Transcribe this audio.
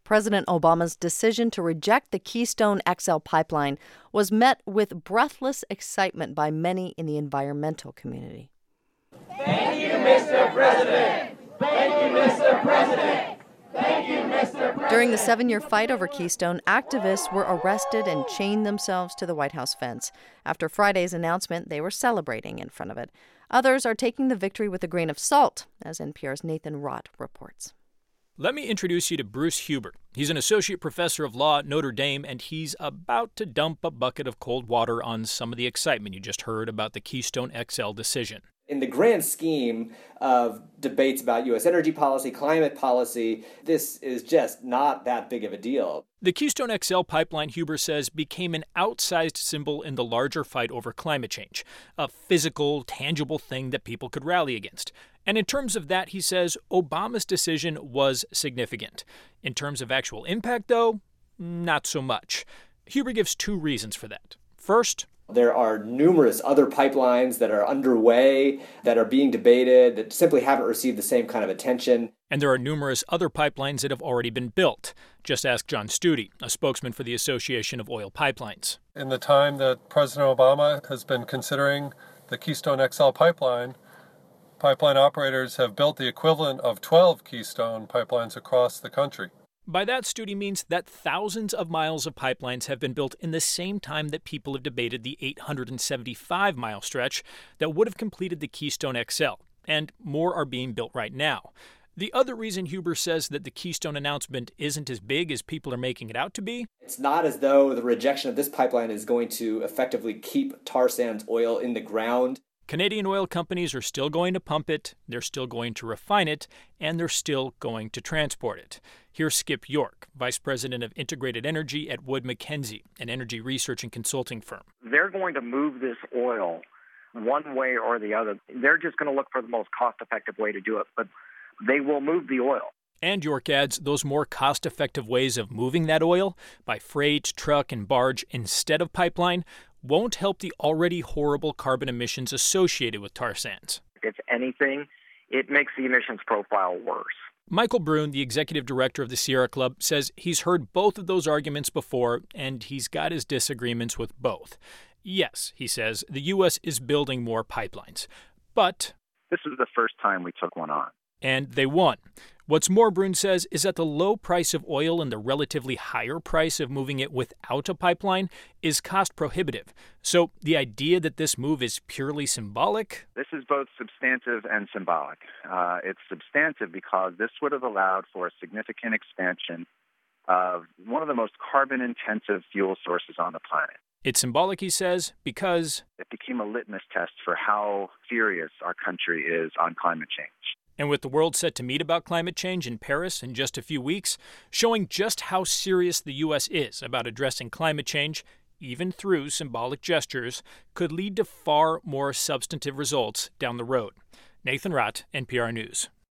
President Obama's decision to reject the Keystone XL pipeline was met with breathless excitement by many in the environmental community. Thank you, Mr. President! Thank you, Mr. President! Thank you, Mr. President! During the 7-year fight over Keystone, activists were arrested and chained themselves to the White House fence. After Friday's announcement, they were celebrating in front of it. Others are taking the victory with a grain of salt, as NPR's Nathan Rott reports. Let me introduce you to Bruce Huber. He's an associate professor of law at Notre Dame, and he's about to dump a bucket of cold water on some of the excitement you just heard about the Keystone XL decision. In the grand scheme of debates about U.S. energy policy, climate policy, this is just not that big of a deal. The Keystone XL pipeline, Huber says, became an outsized symbol in the larger fight over climate change, a physical, tangible thing that people could rally against. And in terms of that, he says, Obama's decision was significant. In terms of actual impact, though, not so much. Huber gives 2 reasons for that. First, there are numerous other pipelines that are underway, that are being debated, that simply haven't received the same kind of attention. And there are numerous other pipelines that have already been built. Just ask John Studi, a spokesman for the Association of Oil Pipelines. In the time that President Obama has been considering the Keystone XL pipeline operators have built the equivalent of 12 Keystone pipelines across the country. By that, Studi means that thousands of miles of pipelines have been built in the same time that people have debated the 875-mile stretch that would have completed the Keystone XL, and more are being built right now. The other reason Huber says that the Keystone announcement isn't as big as people are making it out to be, it's not as though the rejection of this pipeline is going to effectively keep tar sands oil in the ground. Canadian oil companies are still going to pump it, they're still going to refine it, and they're still going to transport it. Here's Skip York, Vice President of Integrated Energy at Wood Mackenzie, an energy research and consulting firm. They're going to move this oil one way or the other. They're just going to look for the most cost-effective way to do it, but they will move the oil. And York adds those more cost-effective ways of moving that oil, by freight, truck, and barge instead of pipeline, won't help the already horrible carbon emissions associated with tar sands. If anything, it makes the emissions profile worse. Michael Brune, the executive director of the Sierra Club, says he's heard both of those arguments before, and he's got his disagreements with both. Yes, he says, the U.S. is building more pipelines, but this is the first time we took one on. And they won. What's more, Brune says, is that the low price of oil and the relatively higher price of moving it without a pipeline is cost prohibitive. So the idea that this move is purely symbolic? This is both substantive and symbolic. It's substantive because this would have allowed for a significant expansion of one of the most carbon-intensive fuel sources on the planet. It's symbolic, he says, because it became a litmus test for how serious our country is on climate change. And with the world set to meet about climate change in Paris in just a few weeks, showing just how serious the U.S. is about addressing climate change, even through symbolic gestures, could lead to far more substantive results down the road. Nathan Rott, NPR News.